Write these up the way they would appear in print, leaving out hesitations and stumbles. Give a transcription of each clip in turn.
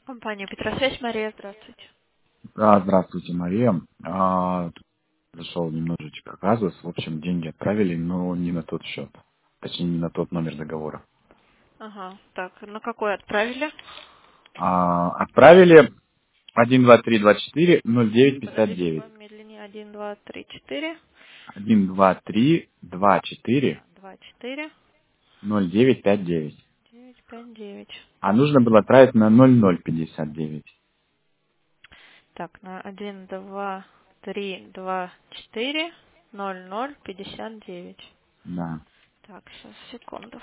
Компания Петросвязь, Мария, здравствуйте. Здравствуйте, Мария. Тут зашел немножечко, оказывается. В общем, деньги отправили, но не на тот счет. Точнее, не на тот номер договора. Ага, так, на какой отправили? Отправили 12324 Подождите 0959. помедленнее. 1, 2, 3, 4. 12324 Ага, 2, 4, 0959. 9, 5, 9. А нужно было отправить на 0059. Так, на 1, 2, 3, 2, 4, 0, 0, 59. Да. Так, сейчас, секунду.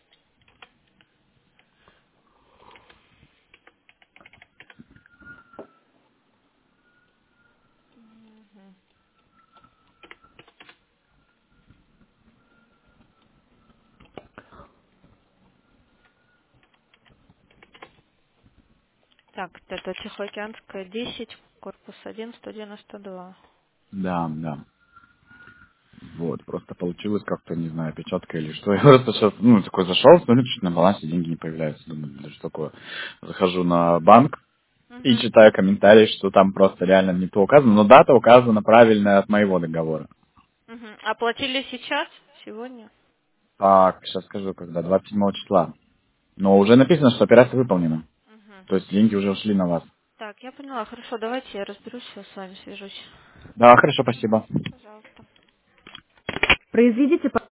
Так, это Тихоокеанская, 10, корпус 1, 192. Да, да. Вот, просто получилось как-то, не знаю, печатка или что. Я просто сейчас, такой зашел, смотрю, чуть на балансе деньги не появляются. Думаю, да что такое. Захожу на банк и Угу. читаю комментарии, что там просто реально не то указано, но дата указана правильная от моего договора. Угу. Оплатили сейчас? Сегодня? Так, сейчас скажу, когда, 27 числа. Но уже написано, что операция выполнена. Угу. То есть деньги уже ушли на вас. Так, я поняла. Хорошо, давайте я разберусь, я с вами свяжусь. Да, хорошо, спасибо. Пожалуйста. Произведите